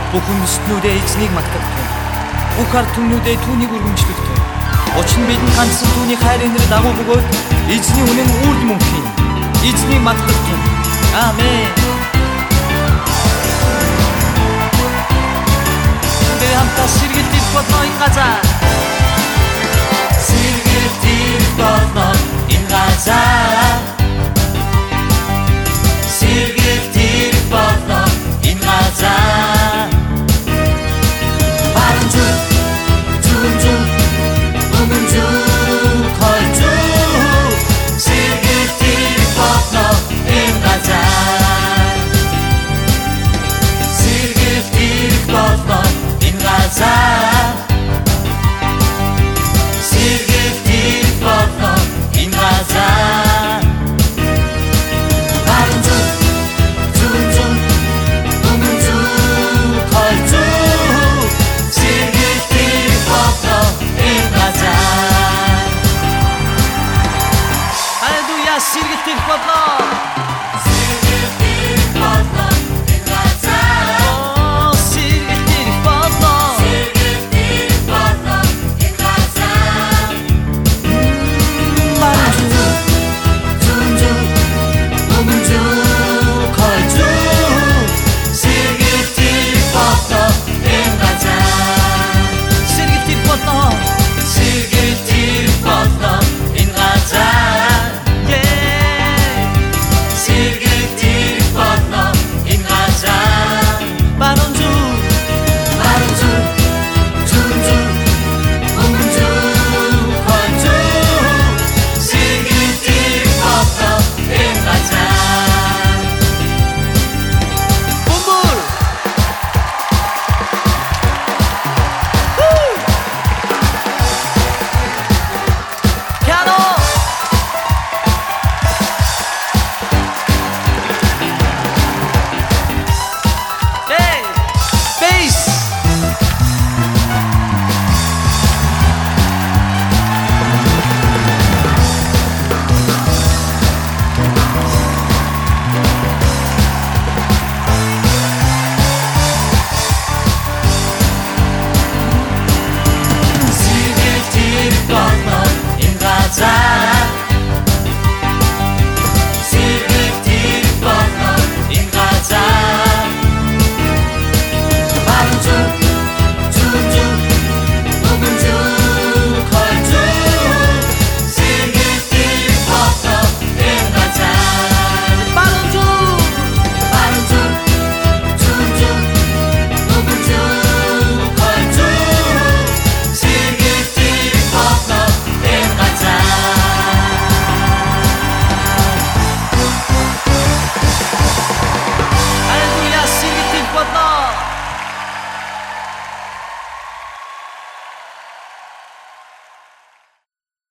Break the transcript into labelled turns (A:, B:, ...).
A: Бүхэн бүсднүүдээ эзнийг магтагдав. Бүх ард түмнүүдээ түүнийг үргэлжлүүлдэг. Учир нь бидэнд ганцхан түүний хайр инэр дагуу бөгөөд эзний үнэн үрд мөнхийн. Эзнийг магтагдав. Амен. Бид хамтдаа сэргэлтийг болно энэ газар. Сэргэлтийг болно энэ газар. Сэргэлтийг болно энэ газар. Баруун зүг, зүүн зүг, өмнө зүг, хойд зүг. Сэргэлтийг болно энэ газар. Сэргэлтийг болно энэ газар. Сэргэлтийг болно энэ газар. Баруун зүг, зүүн зүг, өмнө зүг, хойд зүг. Сэргэлтийг болно энэ газар. Аллилуйя, сэргэлтийг болно.